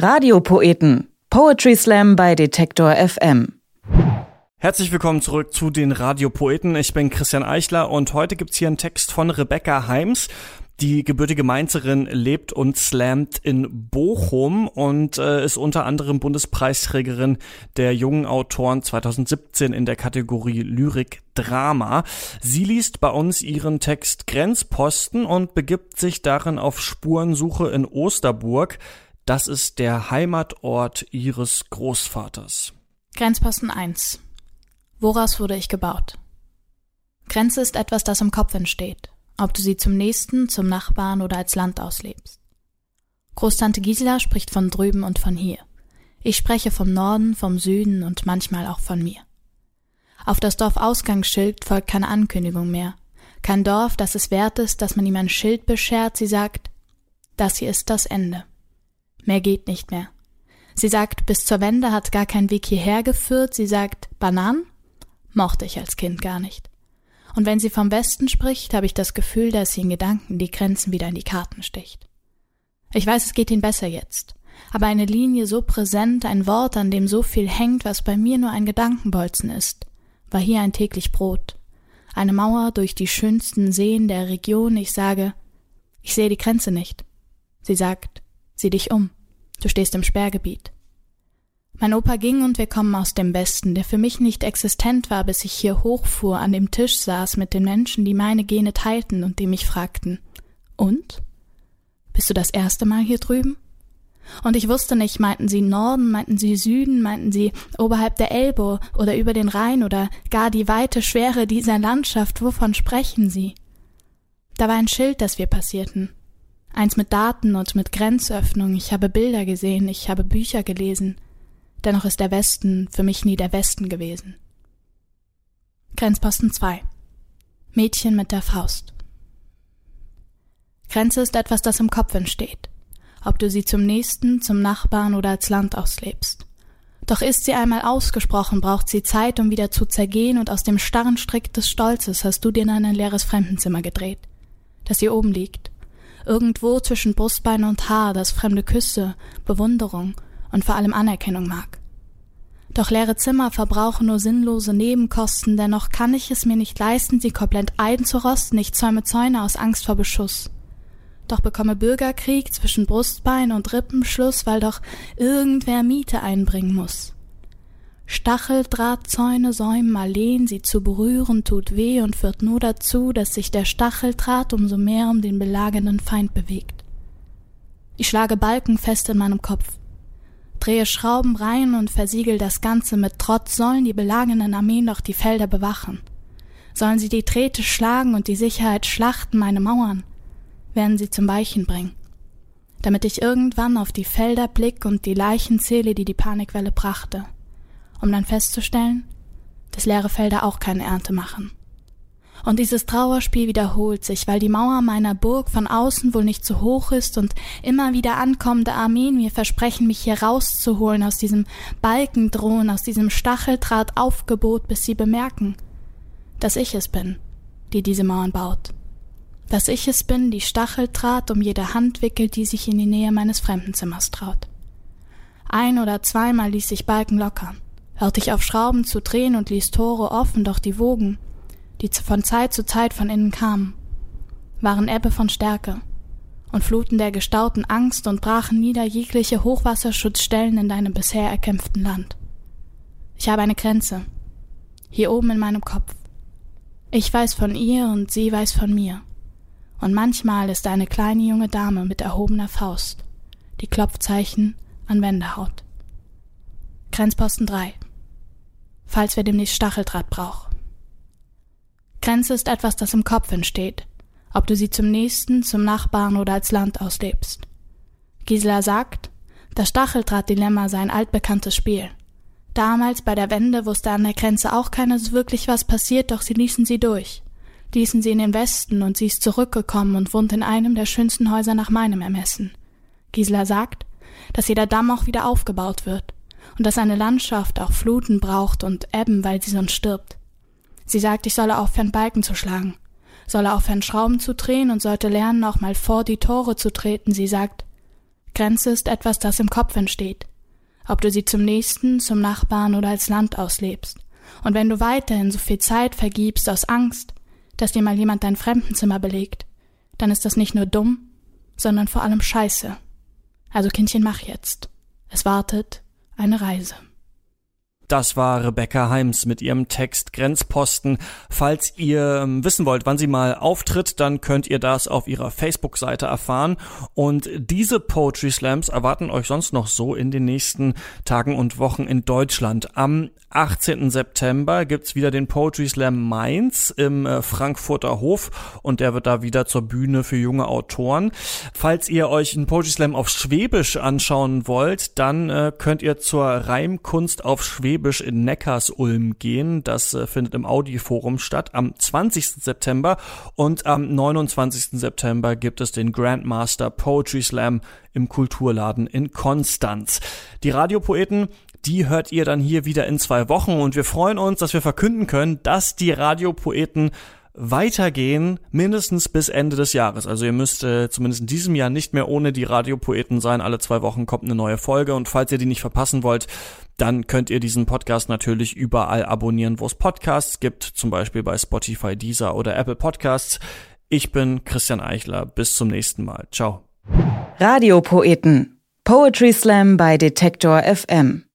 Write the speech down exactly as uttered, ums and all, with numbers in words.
Radiopoeten. Poetry Slam bei Detektor F M. Herzlich willkommen zurück zu den Radiopoeten. Ich bin Christian Eichler und heute gibt's hier einen Text von Rebecca Heims. Die gebürtige Mainzerin lebt und slammt in Bochum und äh, ist unter anderem Bundespreisträgerin der jungen Autoren zwanzig siebzehn in der Kategorie Lyrik Drama. Sie liest bei uns ihren Text Grenzposten und begibt sich darin auf Spurensuche in Osterburg. Das ist der Heimatort ihres Großvaters. Grenzposten eins. Woraus wurde ich gebaut? Grenze ist etwas, das im Kopf entsteht, ob du sie zum Nächsten, zum Nachbarn oder als Land auslebst. Großtante Gisela spricht von drüben und von hier. Ich spreche vom Norden, vom Süden und manchmal auch von mir. Auf das Dorfausgangsschild folgt keine Ankündigung mehr. Kein Dorf, das es wert ist, dass man ihm ein Schild beschert. Sie sagt, das hier ist das Ende. Mehr geht nicht mehr. Sie sagt, bis zur Wende hat gar kein Weg hierher geführt. Sie sagt, Bananen? Mochte ich als Kind gar nicht. Und wenn sie vom Westen spricht, habe ich das Gefühl, dass sie in Gedanken die Grenzen wieder in die Karten sticht. Ich weiß, es geht ihnen besser jetzt. Aber eine Linie so präsent, ein Wort, an dem so viel hängt, was bei mir nur ein Gedankenbolzen ist, war hier ein täglich Brot. Eine Mauer durch die schönsten Seen der Region. Ich sage, ich sehe die Grenze nicht. Sie sagt, sieh dich um. Du stehst im Sperrgebiet. Mein Opa ging und wir kommen aus dem Westen, der für mich nicht existent war, bis ich hier hochfuhr, an dem Tisch saß mit den Menschen, die meine Gene teilten und die mich fragten, und? Bist du das erste Mal hier drüben? Und ich wusste nicht, meinten sie Norden, meinten sie Süden, meinten sie oberhalb der Elbe oder über den Rhein oder gar die weite Schwere dieser Landschaft, wovon sprechen sie? Da war ein Schild, das wir passierten. Eins mit Daten und mit Grenzöffnung. Ich habe Bilder gesehen, ich habe Bücher gelesen. Dennoch ist der Westen für mich nie der Westen gewesen. Grenzposten zwei. Mädchen mit der Faust. Grenze ist etwas, das im Kopf entsteht, ob du sie zum Nächsten, zum Nachbarn oder als Land auslebst. Doch ist sie einmal ausgesprochen, braucht sie Zeit, um wieder zu zergehen, und aus dem starren Strick des Stolzes hast du dir in ein leeres Fremdenzimmer gedreht, das hier oben liegt, irgendwo zwischen Brustbein und Haar, das fremde Küsse, Bewunderung und vor allem Anerkennung mag. Doch leere Zimmer verbrauchen nur sinnlose Nebenkosten, dennoch kann ich es mir nicht leisten, sie komplett einzurosten. Ich zäume Zäune aus Angst vor Beschuss. Doch bekomme Bürgerkrieg zwischen Brustbein und Rippenschluss, weil doch irgendwer Miete einbringen muss. Stacheldrahtzäune säumen alleen, sie zu berühren tut weh und führt nur dazu, dass sich der Stacheldraht umso mehr um den belagernden Feind bewegt. Ich schlage Balken fest in meinem Kopf, drehe Schrauben rein und versiegel das Ganze mit Trotz. Sollen die belagernden Armeen doch die Felder bewachen? Sollen sie die Drähte schlagen und die Sicherheit schlachten, meine Mauern? Werden sie zum Weichen bringen, damit ich irgendwann auf die Felder blick und die Leichen zähle, die die Panikwelle brachte, um dann festzustellen, dass leere Felder auch keine Ernte machen. Und dieses Trauerspiel wiederholt sich, weil die Mauer meiner Burg von außen wohl nicht so hoch ist und immer wieder ankommende Armeen mir versprechen, mich hier rauszuholen aus diesem Balkendrohen, aus diesem Stacheldrahtaufgebot, bis sie bemerken, dass ich es bin, die diese Mauern baut. Dass ich es bin, die Stacheldraht um jede Hand wickelt, die sich in die Nähe meines Fremdenzimmers traut. Ein- oder zweimal ließ ich Balken locker, hörte ich auf Schrauben zu drehen und ließ Tore offen, doch die Wogen, die von Zeit zu Zeit von innen kamen, waren Ebbe von Stärke und Fluten der gestauten Angst und brachen nieder jegliche Hochwasserschutzstellen in deinem bisher erkämpften Land. Ich habe eine Grenze, hier oben in meinem Kopf. Ich weiß von ihr und sie weiß von mir. Und manchmal ist eine kleine junge Dame mit erhobener Faust, die Klopfzeichen an Wände haut. Grenzposten drei. Falls wir demnächst Stacheldraht brauchen. Grenze ist etwas, das im Kopf entsteht, ob du sie zum Nächsten, zum Nachbarn oder als Land auslebst. Gisela sagt, das Stacheldraht-Dilemma sei ein altbekanntes Spiel. Damals bei der Wende wusste an der Grenze auch keiner so wirklich, was passiert, doch sie ließen sie durch. Ließen sie in den Westen und sie ist zurückgekommen und wohnt in einem der schönsten Häuser nach meinem Ermessen. Gisela sagt, dass jeder Damm auch wieder aufgebaut wird und dass eine Landschaft auch Fluten braucht und Ebben, weil sie sonst stirbt. Sie sagt, ich solle aufhören, Balken zu schlagen, solle aufhören, Schrauben zu drehen und sollte lernen, auch mal vor die Tore zu treten. Sie sagt, Grenze ist etwas, das im Kopf entsteht. Ob du sie zum Nächsten, zum Nachbarn oder als Land auslebst. Und wenn du weiterhin so viel Zeit vergibst aus Angst, dass dir mal jemand dein Fremdenzimmer belegt, dann ist das nicht nur dumm, sondern vor allem scheiße. Also Kindchen, mach jetzt. Es wartet eine Reise. Das war Rebecca Heims mit ihrem Text Grenzposten. Falls ihr ähm, wissen wollt, wann sie mal auftritt, dann könnt ihr das auf ihrer Facebook-Seite erfahren. Und diese Poetry Slams erwarten euch sonst noch so in den nächsten Tagen und Wochen in Deutschland. Am achtzehnten September gibt's wieder den Poetry Slam Mainz im äh, Frankfurter Hof und der wird da wieder zur Bühne für junge Autoren. Falls ihr euch einen Poetry Slam auf Schwäbisch anschauen wollt, dann äh, könnt ihr zur Reimkunst auf Schwäbisch in Neckarsulm gehen. Das äh, findet im Audi-Forum statt am zwanzigsten September und am neunundzwanzigsten September gibt es den Grandmaster Poetry Slam im Kulturladen in Konstanz. Die Radiopoeten, die hört ihr dann hier wieder in zwei Wochen und wir freuen uns, dass wir verkünden können, dass die Radiopoeten weitergehen, mindestens bis Ende des Jahres. Also ihr müsst äh, zumindest in diesem Jahr nicht mehr ohne die Radiopoeten sein. Alle zwei Wochen kommt eine neue Folge und falls ihr die nicht verpassen wollt, dann könnt ihr diesen Podcast natürlich überall abonnieren, wo es Podcasts gibt, zum Beispiel bei Spotify, Deezer oder Apple Podcasts. Ich bin Christian Eichler. Bis zum nächsten Mal. Ciao. Radiopoeten. Poetry Slam bei Detektor F M.